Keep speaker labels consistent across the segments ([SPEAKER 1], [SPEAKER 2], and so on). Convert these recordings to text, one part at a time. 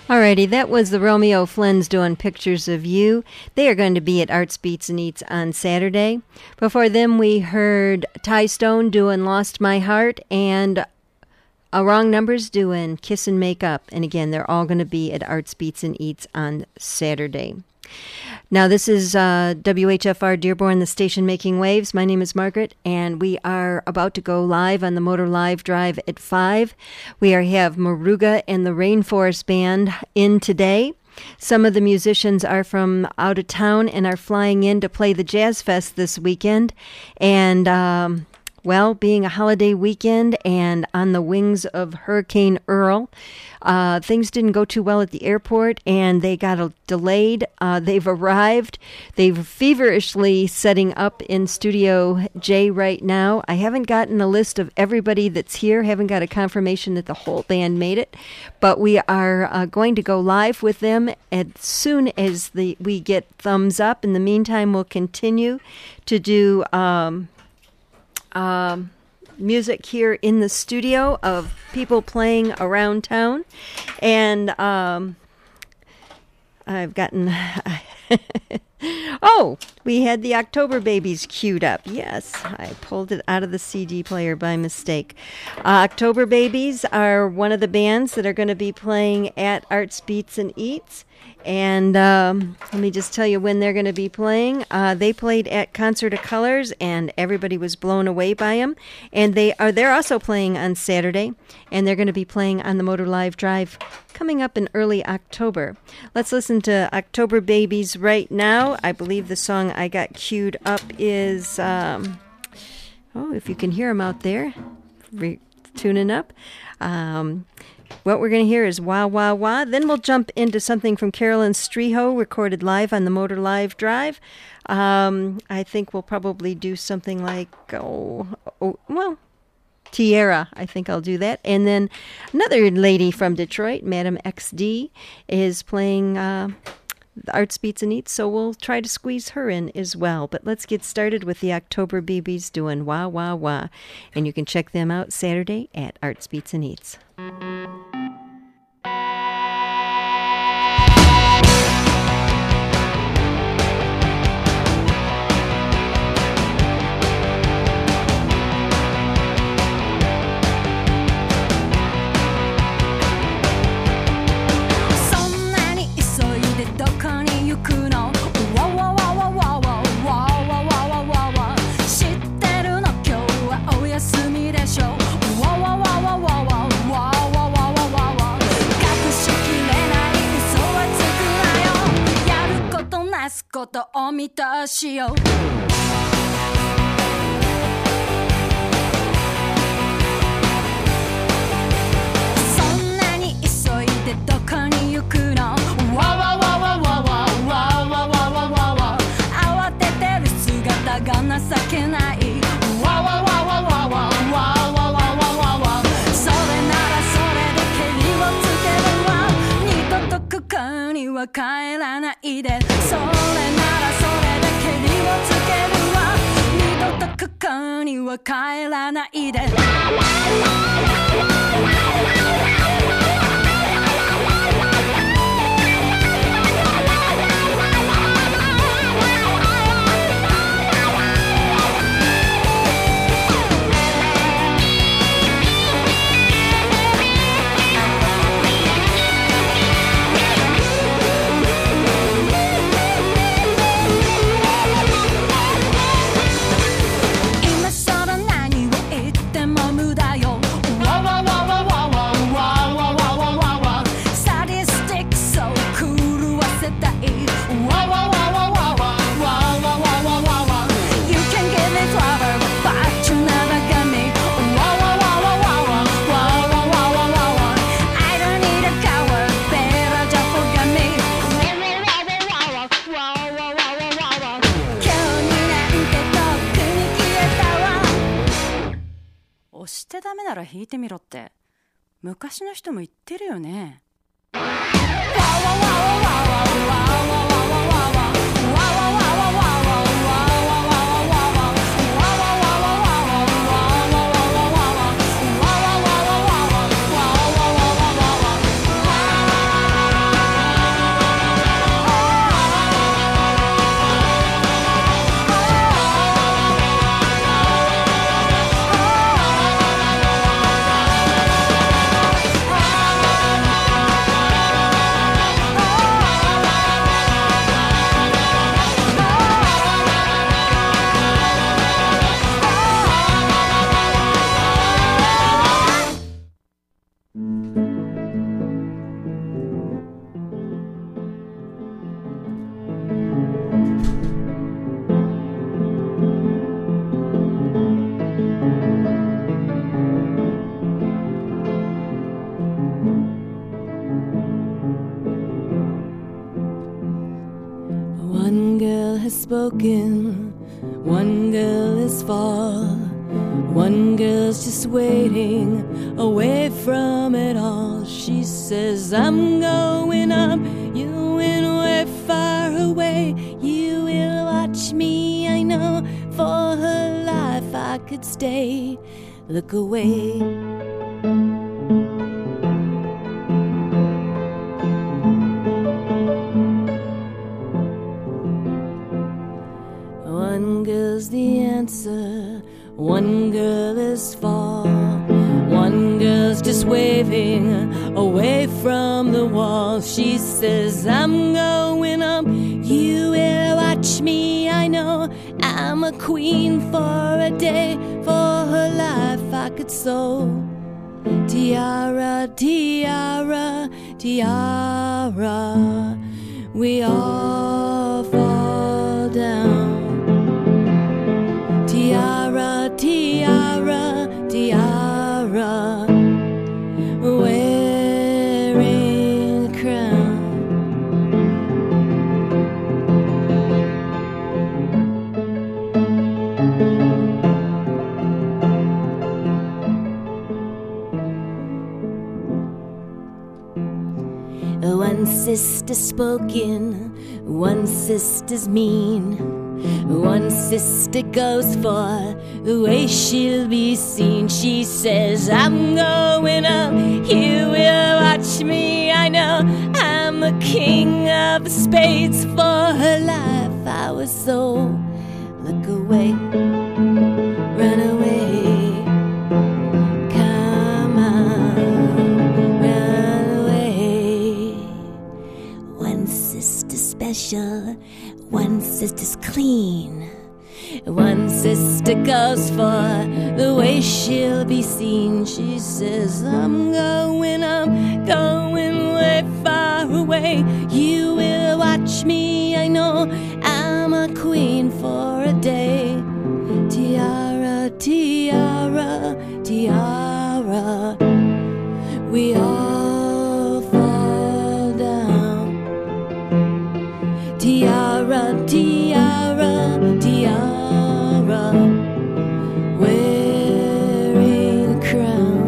[SPEAKER 1] Alrighty, that was the Romeo Flynn's doing Pictures of You. They are going to be at Arts, Beats, and Eats on Saturday. Before them, we heard Ty Stone doing Lost My Heart and Wrong Numbers doing Kiss and Make Up. And again, they're all going to be at Arts, Beats, and Eats on Saturday. Now, this is WHFR Dearborn, the station making waves. My name is Margaret, and we are about to go live on the Motor Live Drive at 5. We have Moruga and the Rainforest Band in today. Some of the musicians are from out of town and are flying in to play the Jazz Fest this weekend. And, well, being a holiday weekend and on the wings of Hurricane Earl, things didn't go too well at the airport, and they got delayed. They've arrived. They're feverishly setting up in Studio J right now. I haven't gotten a list of everybody that's here. Haven't got a confirmation that the whole band made it, but we are going to go live with them as soon as we get thumbs up. In the meantime, we'll continue to do music here in the studio of people playing around town. And I've gotten... Oh, we had the October Babies queued up. Yes, I pulled it out of the CD player by mistake. October Babies are one of the bands that are going to be playing at Arts, Beats, and Eats. And let me just tell you when they're going to be playing. They played at Concert of Colors, and everybody was blown away by them. And they're also playing on Saturday, and they're going to be playing on the Motor Live Drive coming up in early October. Let's listen to October Babies right now. I believe the song I got queued up is, if you can hear them out there, tuning up. What we're going to hear is Wah, Wah, Wah. Then we'll jump into something from Carolyn Streho, recorded live on the Motor Live Drive. I think we'll probably do something like, Tierra. I think I'll do that. And then another lady from Detroit, Madam XD, is playing Arts, Beats, and Eats, so we'll try to squeeze her in as well. But let's get started with the October Babies doing Wah, Wah, Wah. And you can check them out Saturday at Arts, Beats, and Eats.
[SPEAKER 2] ことを見たしようそんなに急いでどこに行くの慌ててる姿が情けないそれならそれでケリをつけるわ二度とここには帰らないでそれならそれでケリをつけるわ二度とここには帰らないで押してダメなら弾いてみろって昔の人も言ってるよね girl has spoken, one girl is fall, one girl's just waiting away from it all. She says, I'm going up, you went way far away. You will watch me, I know, for her life I could stay. Look away. One girl's the answer, one girl is fall, one girl's just waving away from the wall. She says, I'm going up, you will watch me, I know, I'm a queen for a day, for her life I could sew. Tiara, tiara, tiara, we all fall down. Tiara, tiara, tiara, wearing a crown. One sister spoken, one sister's mean. One sister goes for the way she'll be seen. She says, I'm going up, you will watch me, I know, I'm the king of the spades. For her life I was so. Look away, run away, come on, run away. One sister special, one sister's clean, one sister goes for the way she'll be seen. She says, I'm going way far away. You will watch me, I know, I'm a queen for a day. Tiara, tiara, tiara, we all fall down. Tiara, tiara, tiara, wearing a crown.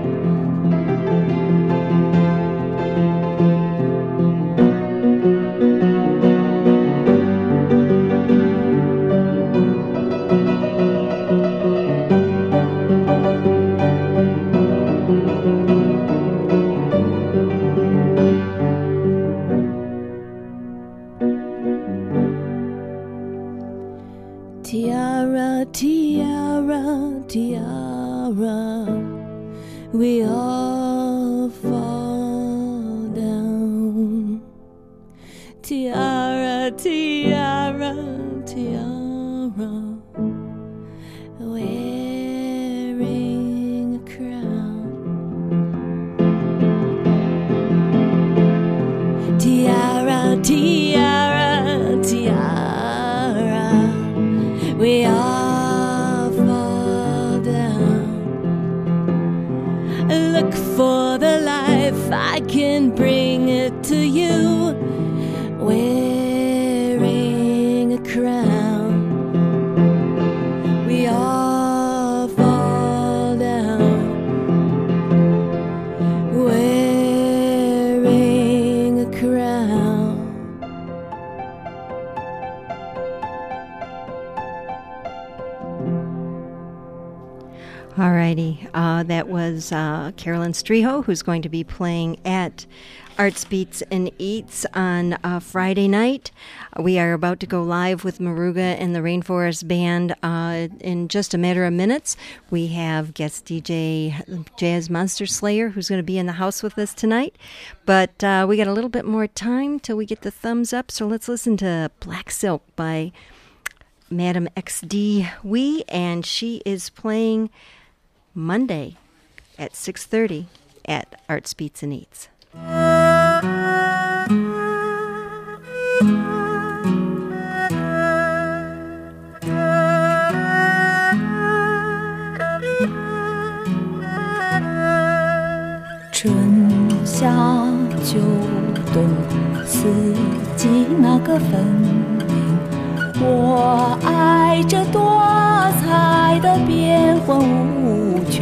[SPEAKER 2] Tiara, tiara, tiara, we all fall down. Tiara, tiara, tiara, wearing a crown. Tiara, tiara, tiara, we all fall down. Look for the life, I can bring it to you, wearing a crown. We all fall down, wearing a crown.
[SPEAKER 1] Alrighty, that was Carolyn Streho, who's going to be playing at Arts Beats and Eats on Friday night. We are about to go live with Maruga and the Rainforest Band in just a matter of minutes. We have guest DJ Jazz Monster Slayer, who's going to be in the house with us tonight. But we got a little bit more time till we get the thumbs up, so let's listen to Black Silk by Madam XD Wee, and she is playing Monday at 6:30 at Arts Beats and Eats.
[SPEAKER 2] 春夏秋冬四季那个分明， 我爱这多彩的变幻无穷。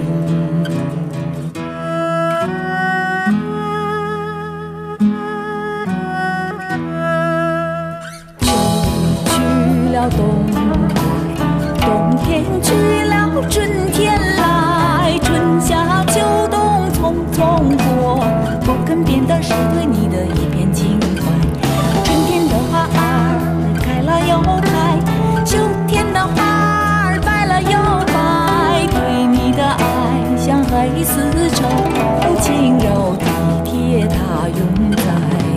[SPEAKER 2] 秋去了冬来，冬天去了春天来，春夏秋冬匆匆过，不肯变的是对你的一片情怀。春天的花儿开了又开，秋天的花儿白了又白，对你的爱像黑丝绸，轻柔体贴它永在。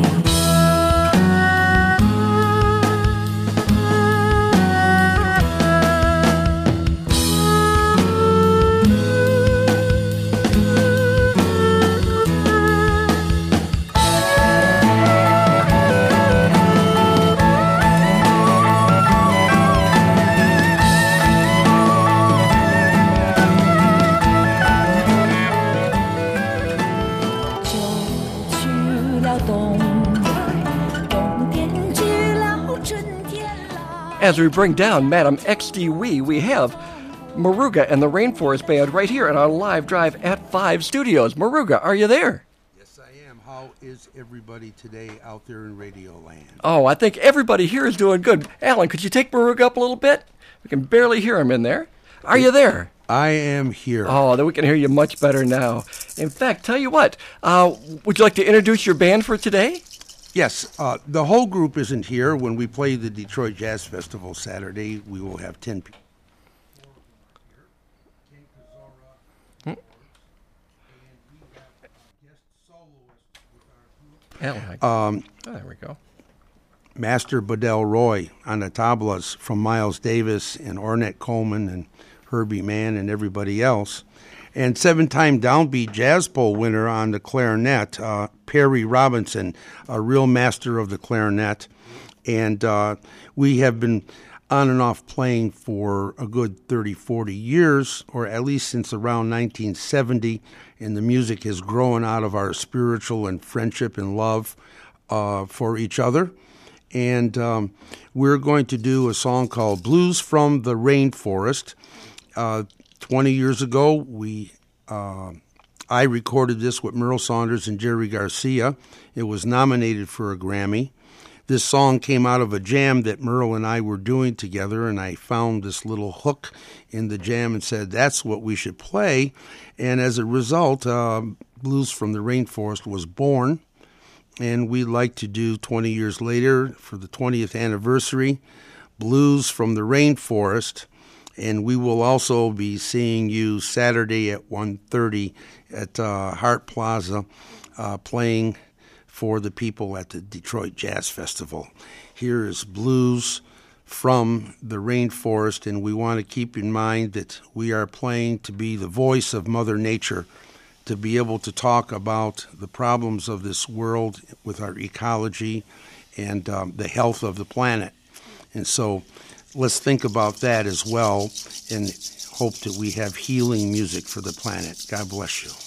[SPEAKER 3] As we bring down Madam XD we have Moruga and the Rainforest Band right here in our live drive at 5 Studios. Moruga, are you there?
[SPEAKER 4] Yes, I am. How is everybody today out there in Radio Land?
[SPEAKER 3] Oh, I think everybody here is doing good. Alan, could you take Moruga up a little bit? We can barely hear him in there. Are you there?
[SPEAKER 4] I am here.
[SPEAKER 3] Oh, then we can hear you much better now. In fact, tell you what, would you like to introduce your band for today?
[SPEAKER 4] Yes, the whole group isn't here. When we play the Detroit Jazz Festival Saturday, we will have 10 people.
[SPEAKER 3] Alan, there we go.
[SPEAKER 4] Master Bedell Roy on the tablas from Miles Davis and Ornette Coleman and Herbie Mann and everybody else. And 7-time Downbeat Jazz Bowl winner on the clarinet, Perry Robinson, a real master of the clarinet. And we have been on and off playing for a good 30, 40 years, or at least since around 1970. And the music has grown out of our spiritual and friendship and love for each other. And we're going to do a song called Blues from the Rainforest. 20 years ago, I recorded this with Merle Saunders and Jerry Garcia. It was nominated for a Grammy. This song came out of a jam that Merle and I were doing together, and I found this little hook in the jam and said, that's what we should play. And as a result, Blues from the Rainforest was born, and we'd like to do 20 years later, for the 20th anniversary, Blues from the Rainforest. And we will also be seeing you Saturday at 1:30 at Hart Plaza, playing for the people at the Detroit Jazz Festival. Here is Blues from the Rainforest, and we want to keep in mind that we are playing to be the voice of Mother Nature, to be able to talk about the problems of this world with our ecology and the health of the planet. And so let's think about that as well and hope that we have healing music for the planet. God bless you.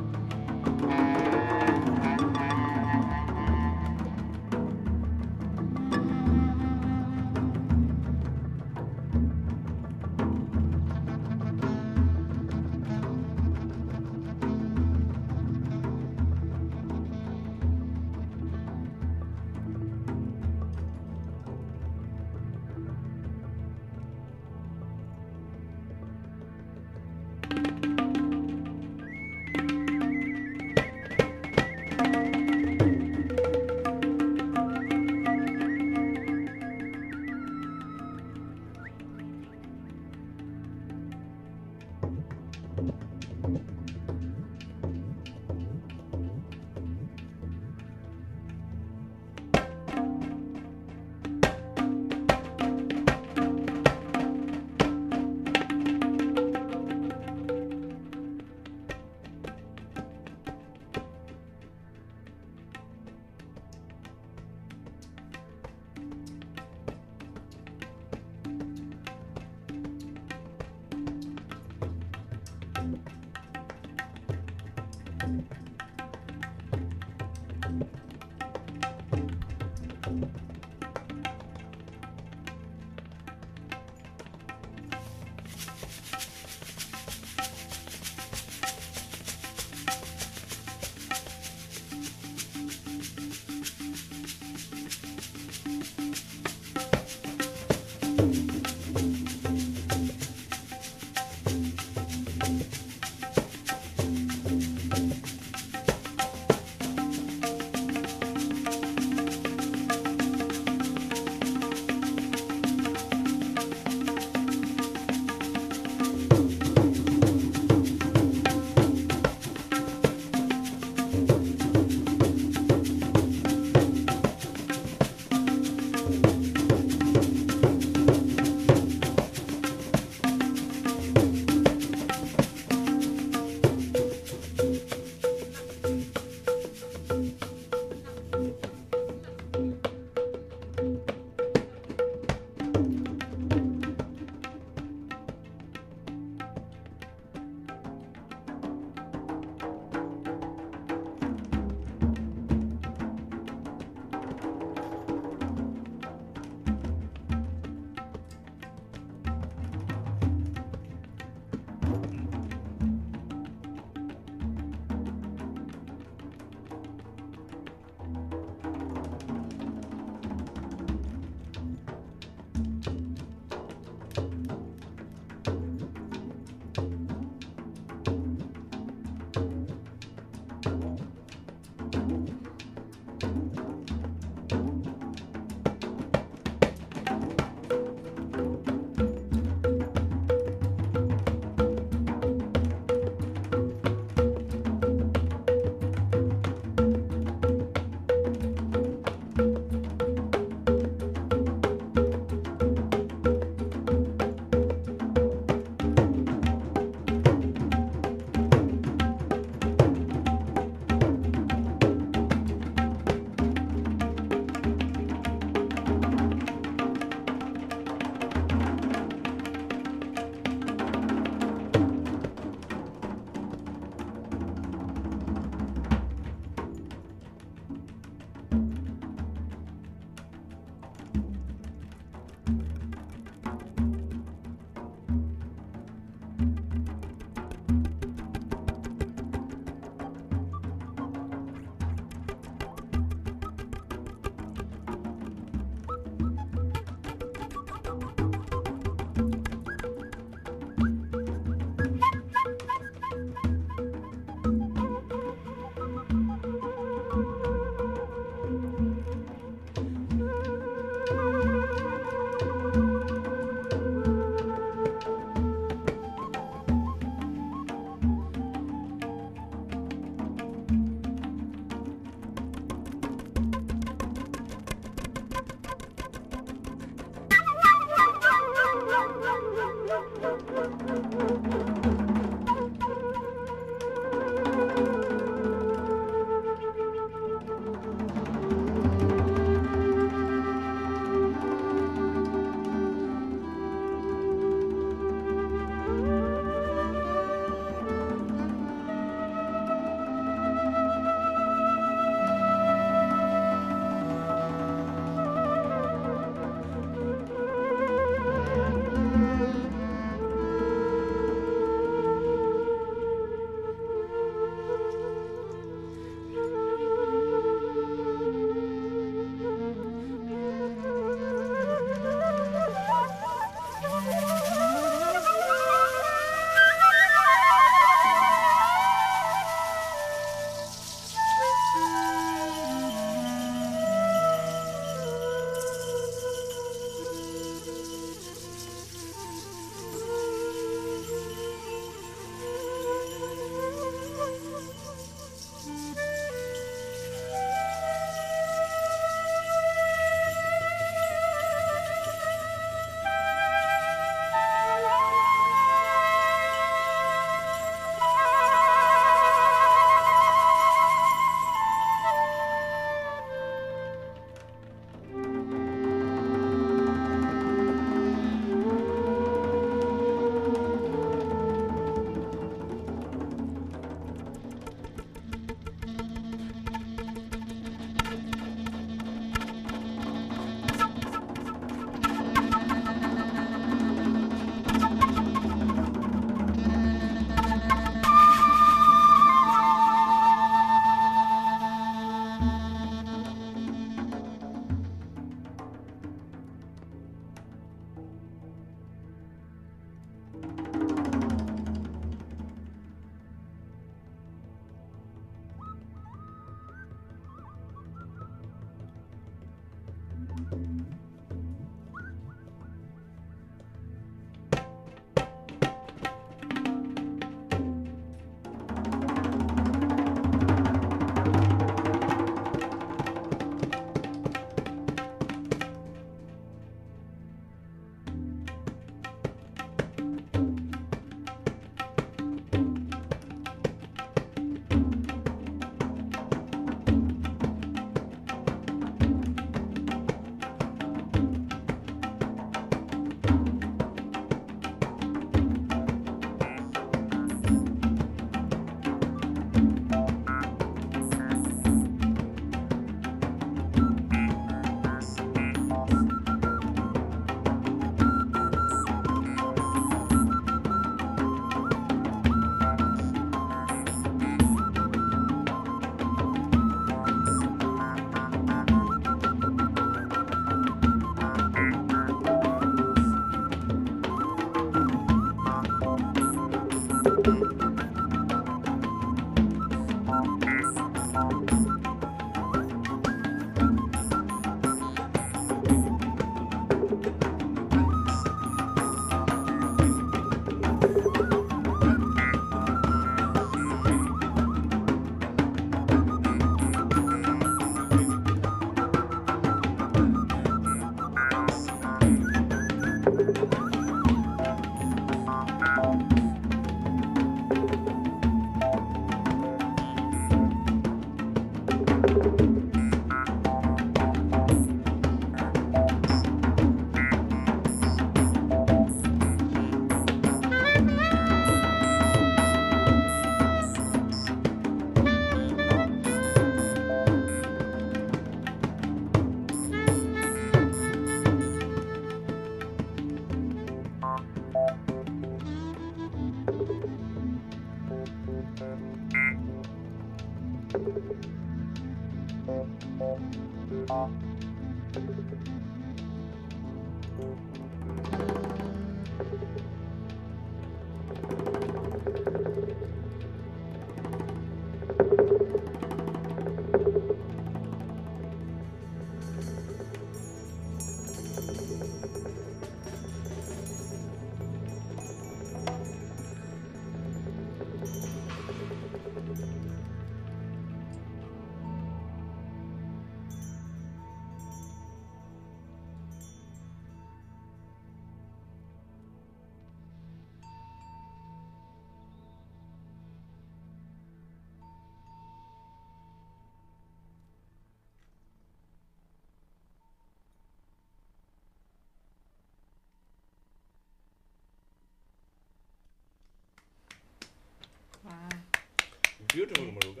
[SPEAKER 5] Beautiful, Maruga.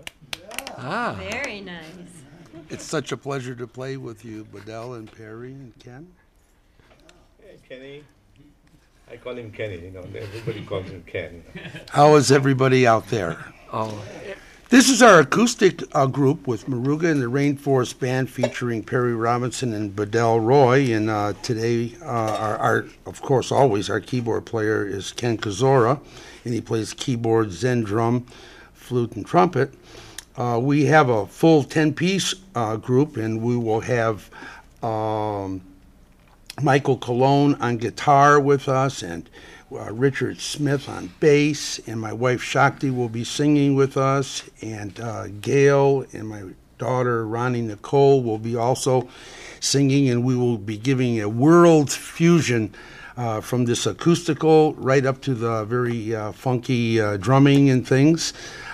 [SPEAKER 3] Ah,
[SPEAKER 1] Very nice.
[SPEAKER 4] It's such a pleasure to play with you, Bedell and Perry and Ken.
[SPEAKER 5] Hey, Kenny. I call him Kenny, everybody calls him Ken.
[SPEAKER 4] How is everybody out there?
[SPEAKER 3] oh,
[SPEAKER 4] This is our acoustic group with Maruga and the Rainforest Band featuring Perry Robinson and Bedell Roy. And today, of course, always our keyboard player is Ken Kozora, and he plays keyboard, Zen drum, flute, and trumpet. We have a full 10-piece group, and we will have Michael Colon on guitar with us, and Richard Smith on bass, and my wife Shakti will be singing with us, and Gail and my daughter Ronnie Nicole will be also singing, and we will be giving a world fusion from this acoustical right up to the very funky drumming and things.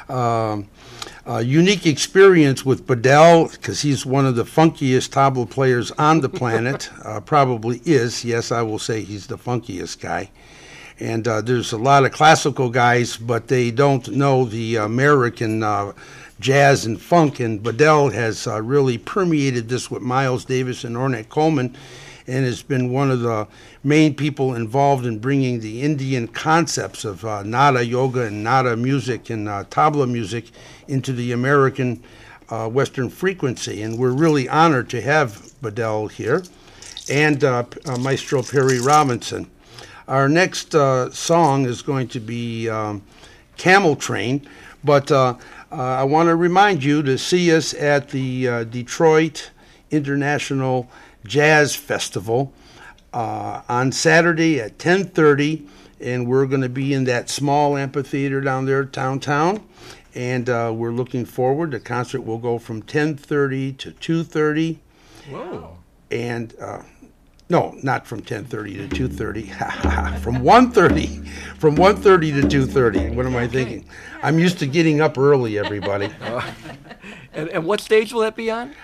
[SPEAKER 4] Unique experience with Bedell, because he's one of the funkiest tabla players on the planet, probably is. Yes, I will say he's the funkiest guy. And there's a lot of classical guys, but they don't know the American jazz and funk, and Bedell has really permeated this with Miles Davis and Ornette Coleman, and has been one of the main people involved in bringing the Indian concepts of nada yoga and nada music and tabla music into the American Western frequency. And we're really honored to have Bedell here, and Maestro Perry Robinson. Our next song is going to be Camel Train, but I want to remind you to see us at the Detroit International Jazz Festival on Saturday at 10:30, and we're going to be in that small amphitheater down there downtown, and we're looking forward. The concert will go from 10:30 to 2:30.
[SPEAKER 3] whoa.
[SPEAKER 4] And no, not from 10:30 to 2:30. From 1:30 to 2:30. What am I thinking? I'm used to getting up early, everybody.
[SPEAKER 3] And what stage will that be on?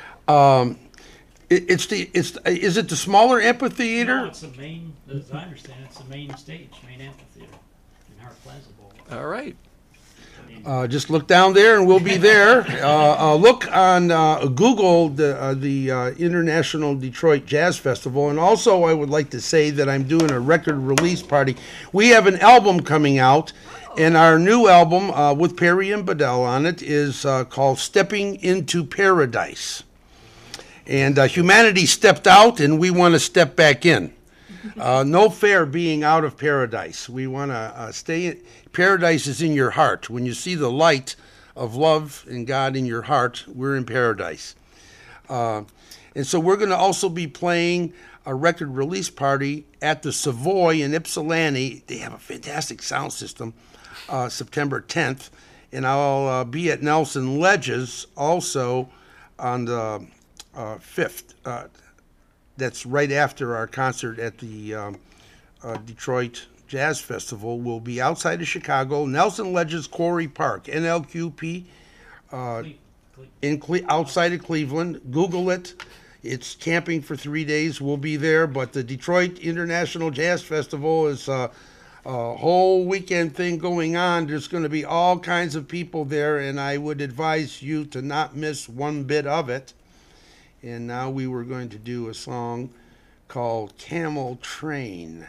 [SPEAKER 4] Is it the smaller amphitheater?
[SPEAKER 6] No, it's the main, as I understand, it's the main stage, main amphitheater in Hart Plaza Bowl.
[SPEAKER 3] All right.
[SPEAKER 4] Just look down there and we'll be there. Look on Google the International Detroit Jazz Festival. And also I would like to say that I'm doing a record release party. We have an album coming out, and our new album with Perry and Bedell on it is called Stepping into Paradise. And humanity stepped out, and we want to step back in. No fair being out of paradise. We want to stay in paradise is in your heart. When you see the light of love and God in your heart, we're in paradise. And so we're going to also be playing a record release party at the Savoy in Ypsilanti. They have a fantastic sound system, September 10th. And I'll be at Nelson Ledges also on the 5th. That's right after our concert at the Detroit Jazz Festival. We'll be outside of Chicago, Nelson Ledges Quarry Park, NLQP, outside of Cleveland. Google it. It's camping for 3 days. We'll be there. But the Detroit International Jazz Festival is a whole weekend thing going on. There's going to be all kinds of people there, and I would advise you to not miss one bit of it. And now we were going to do a song called Camel Train.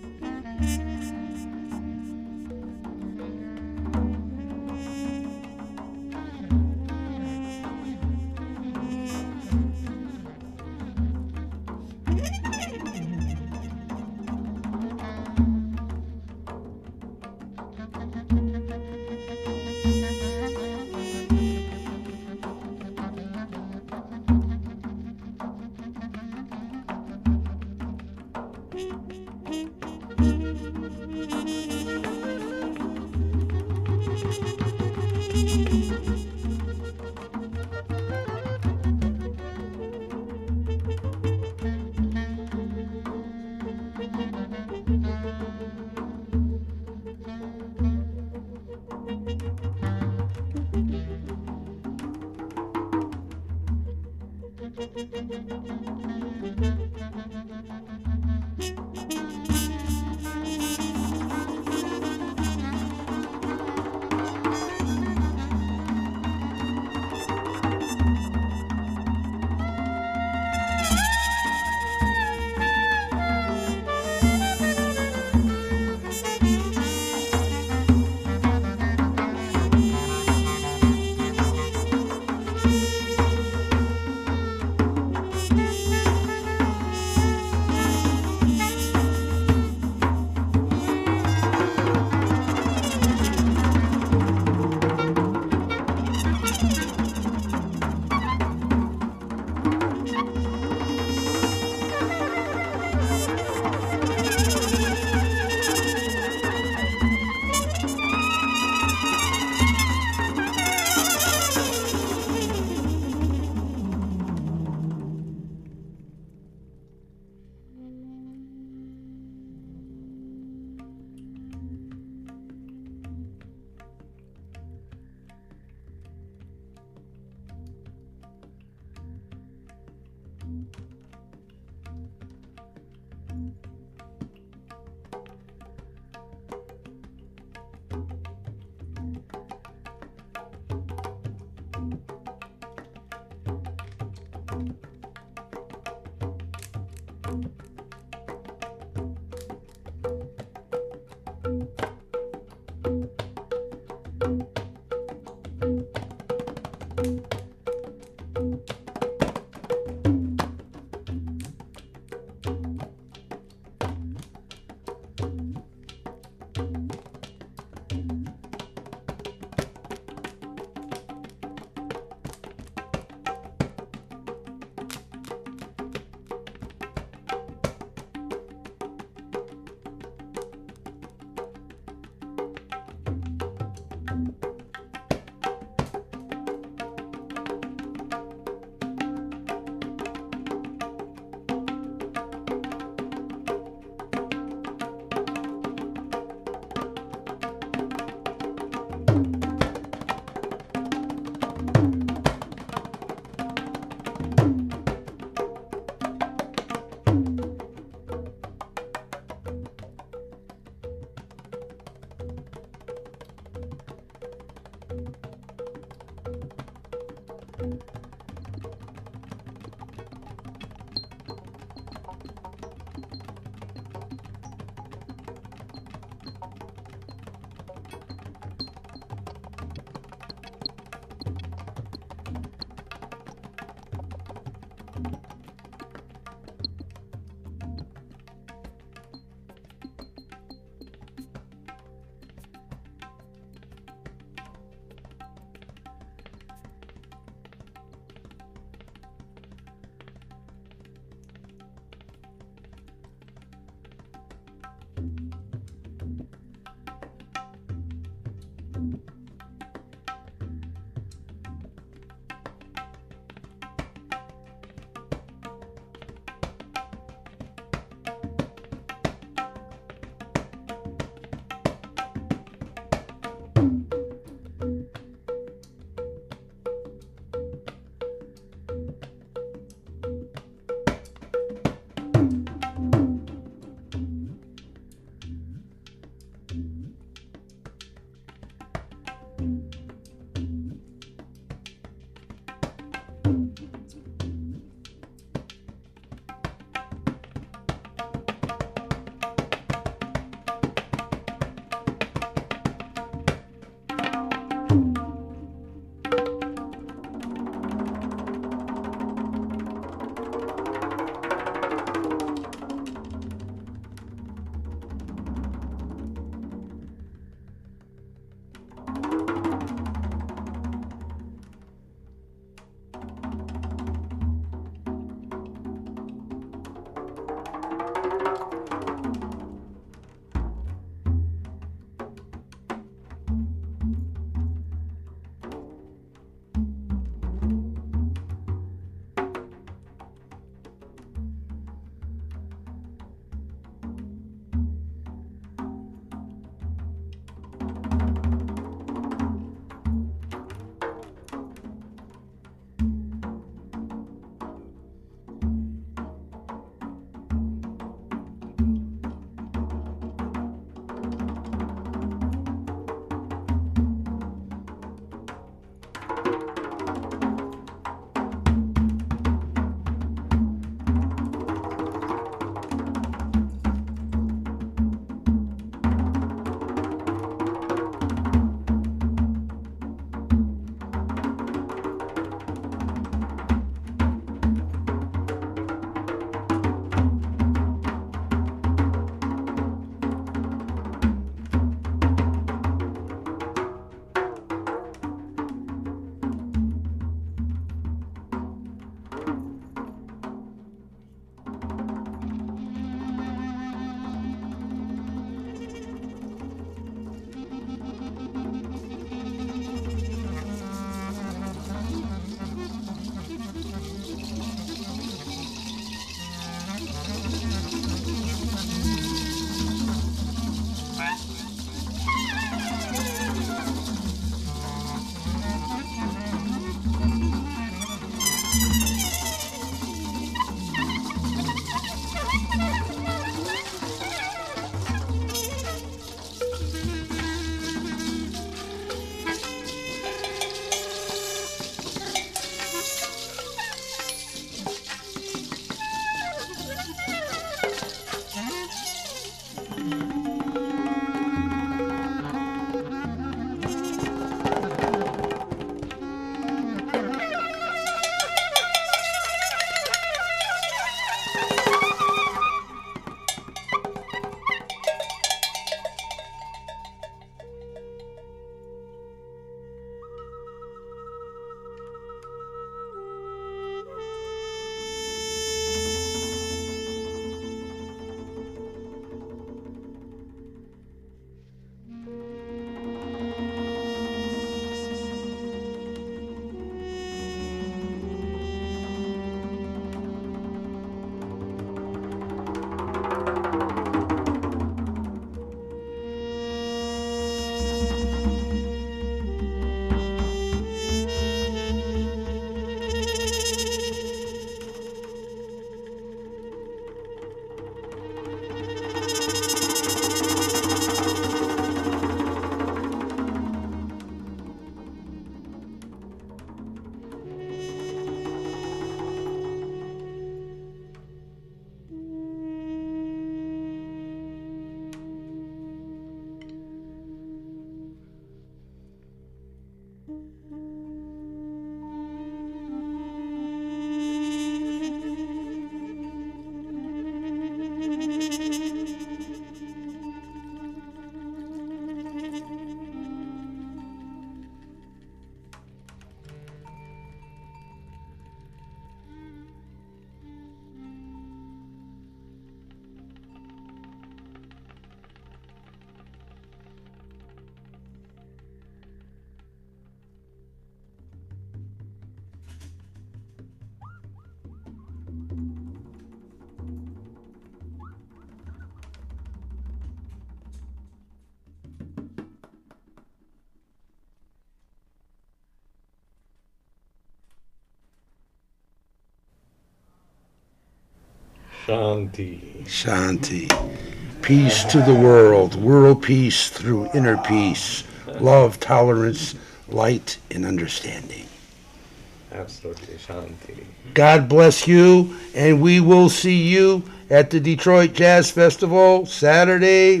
[SPEAKER 5] Shanti.
[SPEAKER 4] Shanti. Peace to the world peace through inner peace, love, tolerance, light, and understanding.
[SPEAKER 5] Absolutely, Shanti.
[SPEAKER 4] God bless you, and we will see you at the Detroit Jazz Festival Saturday,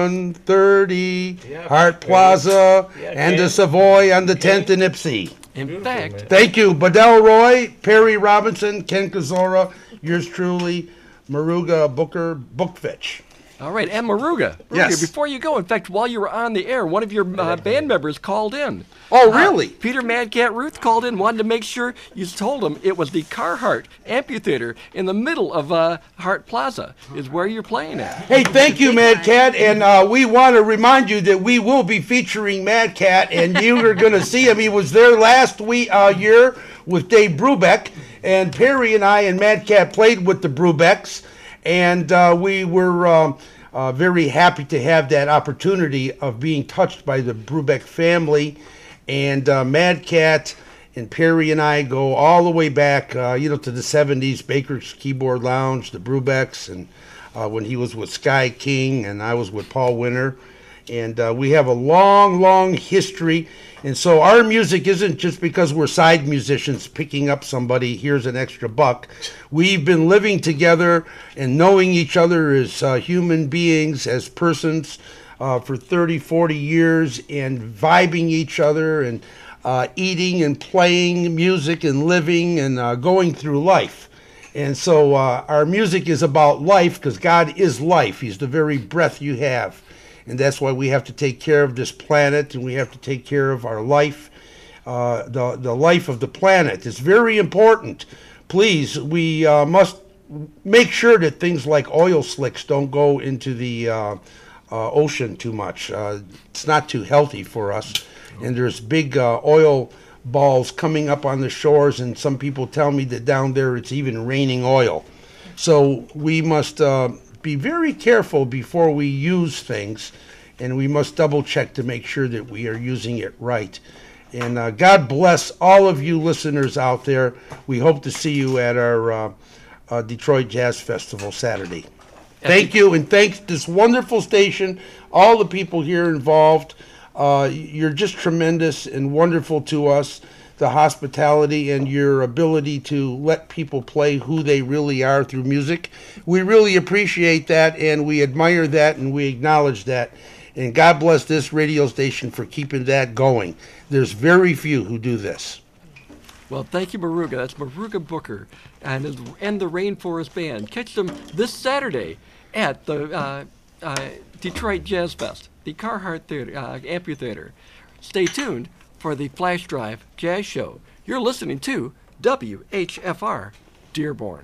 [SPEAKER 4] 1:30,
[SPEAKER 5] Yeah,
[SPEAKER 4] Hart Plaza,
[SPEAKER 5] yeah,
[SPEAKER 4] and
[SPEAKER 5] Ken.
[SPEAKER 4] the Savoy on the 10th in Ipsy.
[SPEAKER 3] In
[SPEAKER 5] Beautiful,
[SPEAKER 3] fact,
[SPEAKER 5] man.
[SPEAKER 4] Thank you, Badell Roy, Perry Robinson, Ken Kazora, yours truly, Maruga Booker Bookfitch.
[SPEAKER 3] all right, and Maruga.
[SPEAKER 4] Yes.
[SPEAKER 3] Before you go, in fact, while you were on the air, one of your band members called in.
[SPEAKER 4] Oh, really?
[SPEAKER 3] Peter Mad Cat Ruth called in, wanted to make sure you told him it was the Carhart Amphitheater in the middle of Hart Plaza is where you're playing at.
[SPEAKER 4] Hey, thank you, Mad Cat, and we want to remind you that we will be featuring Mad Cat, and you are going to see him. He was there last year with Dave Brubeck, and Perry and I and Mad Cat played with the Brubecks, and we were very happy to have that opportunity of being touched by the Brubeck family. And Mad Cat and Perry and I go all the way back, to the 70s, Baker's Keyboard Lounge, the Brubecks, and when he was with Sky King and I was with Paul Winter. And we have a long, long history. And so our music isn't just because we're side musicians picking up somebody, here's an extra buck. We've been living together and knowing each other as human beings, as persons, for 30, 40 years, and vibing each other and eating and playing music and living and going through life. And so our music is about life because God is life. He's the very breath you have. And that's why we have to take care of this planet, and we have to take care of our life, the life of the planet. It's very important. Please, we must make sure that things like oil slicks don't go into the ocean too much. It's not too healthy for us. And there's big oil balls coming up on the shores, and some people tell me that down there it's even raining oil. So we must be very careful before we use things, and we must double check to make sure that we are using it right. And God bless all of you listeners out there. We hope to see you at our Detroit Jazz Festival Saturday. Thank you, and thanks this wonderful station, all the people here involved. You're just tremendous and wonderful to us. The hospitality and your ability to let people play who they really are through music. We really appreciate that, and we admire that, and we acknowledge that. And God bless this radio station for keeping that going. There's very few who do this.
[SPEAKER 3] Well, thank you, Maruga. That's Maruga Booker and the Rainforest Band. Catch them this Saturday at the Detroit Jazz Fest, the Carhart Theater, Amphitheater. Stay tuned for the Flash Drive Jazz Show. You're listening to WHFR Dearborn.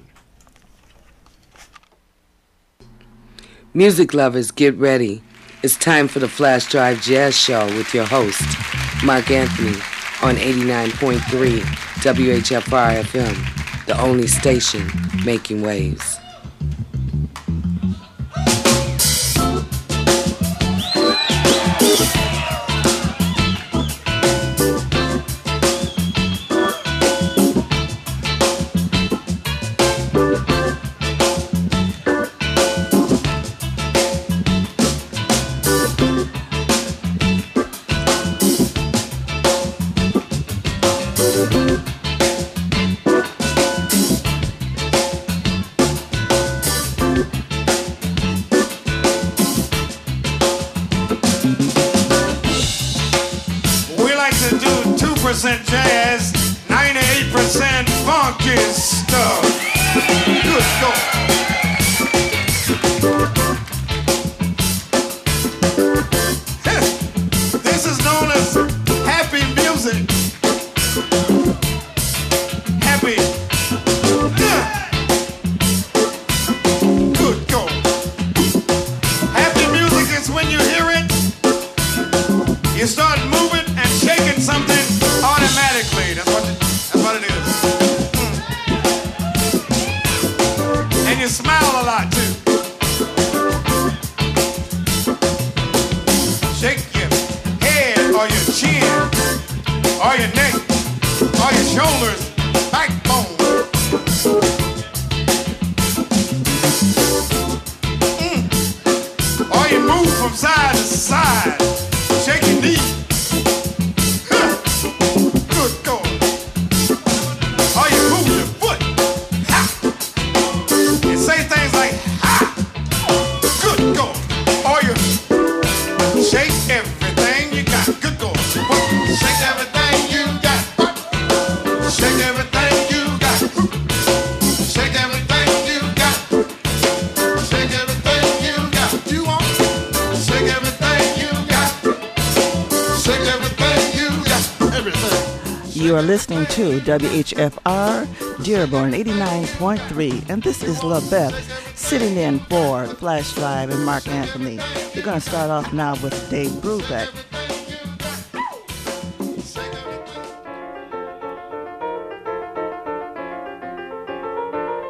[SPEAKER 7] Music lovers, get ready. It's time for the Flash Drive Jazz Show with your host, Mark Anthony, on 89.3 WHFR FM, the only station making waves.
[SPEAKER 8] Jazz, 98% funky stuff. Good God. This is known as happy music. Happy. Good God. Happy music is when you hear it, you start moving and shaking something automatically. That's what it is. And you smile a lot too. Shake your head or your chin or your neck or your shoulders, backbone.
[SPEAKER 9] You are listening to WHFR Dearborn 89.3, and this is LaBeth sitting in for Flash Drive and Mark Anthony. We're going to start off now with Dave Brubeck.